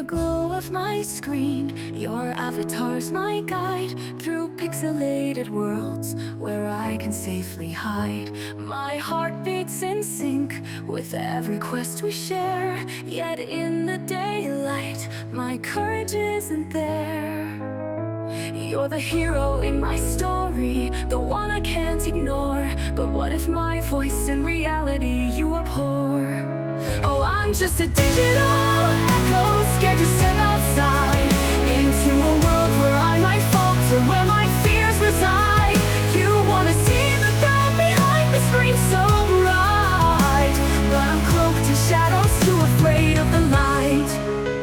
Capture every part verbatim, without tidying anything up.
glow of my screen. Your avatar's my guide through pixelated worlds where I can safely hide. My heart beats in sync with every quest we share. Yet in the daylight, my courage isn't there. You're the hero in my story, the one I can't ignore. But what if my voice in reality you abhor? Oh, I'm just a digital echo, scared to step outside into a world where I might falter, where my fears reside. You wanna see the ground behind the screen so bright, but I'm cloaked in shadows, too afraid of the light.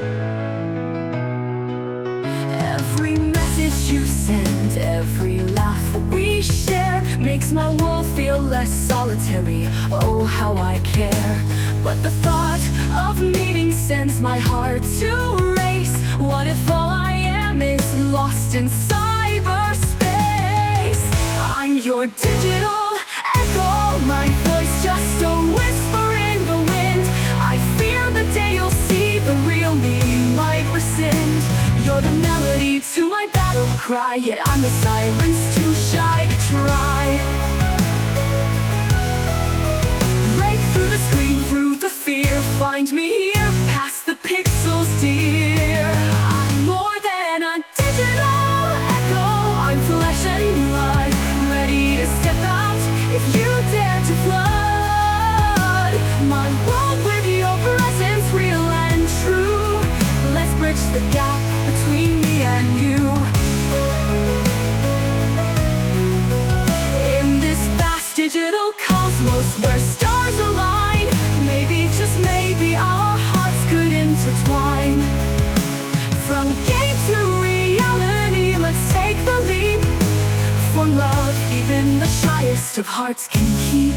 Every message you send, every laugh we share, makes my world feel less solitary. Oh, how I care. But the thought of meeting sends my heart to race. What if all I am is lost in cyberspace? I'm your digital echo, my voice just a whisper in the wind. I fear the day you'll see the real me might rescind. You're the melody to my battle cry, yet I'm the silence too shy to try. Break through the screen, through the fear, find me here, past the pixels dear. I'm more than a digital echo, I'm flesh and blood, ready to step out if you dare to flood my world with your presence, real and true. Let's bridge the gap between me and you. In this vast digital cosmos where stars align, maybe, just maybe, our hearts could intertwine. From game to reality, let's take the leap. For love, even the shyest of hearts can keep.